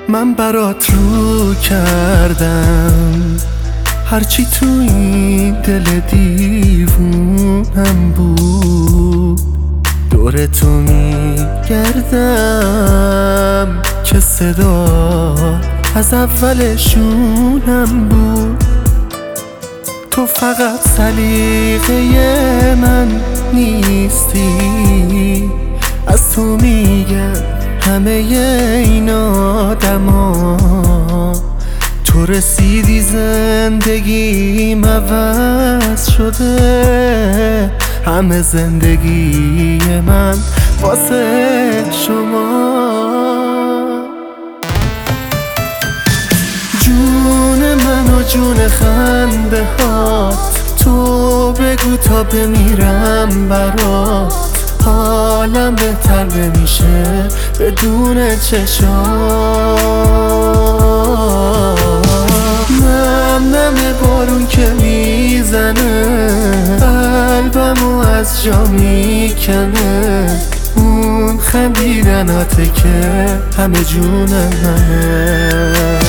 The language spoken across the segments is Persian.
من برات رو کردم هرچی تو این دل دیوونم بود، دور تو میگردم که صدا از اول شونم بود. تو فقط سلیقه من نیستی، از تو میگم همه این آدما. تو رسیدی زندگیم عوض شده، همه زندگی من واسه شما. جون من و جون خنده هات، تو بگو تا بمیرم برات. حالم بهتر نمیشه بدون چشات. نم بارون که میزنه قلبمو از جا میکنه. اون خندیدناته که همه جون منه.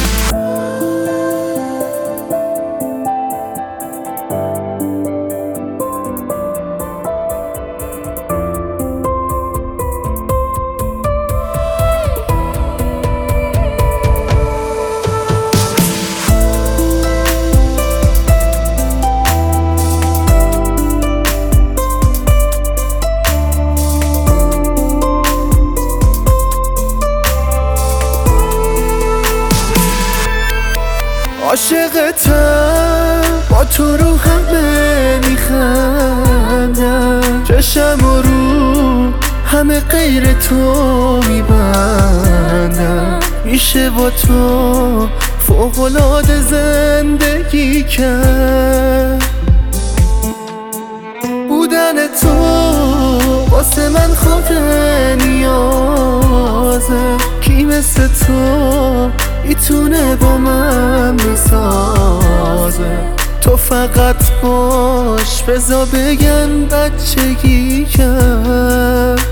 عاشقتم، با تو رو همه میخندم. چشم و رو همه غیر تو میبندم. میشه با تو فوق‌العاده زندگی کرد. بودن تو واسه من خود نیازه. کی مثل تو میتونه با من بسازه؟ تو فقط باش بذار بگن بچگی کرد.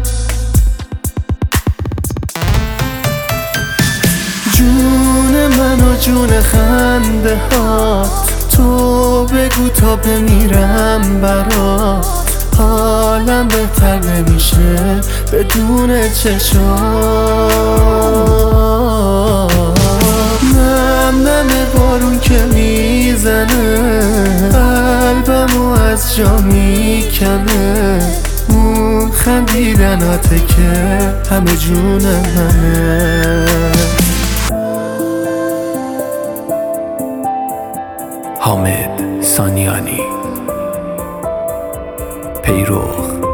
جون من و جون خنده هات، تو بگو تا بمیرم برات. حالم بهتر نمیشه بدون چشات. نم بارون که میزنه قلبمو از جا میکنه. اون خندیدناته که همه جون منه. حامد سانیانی، پیرو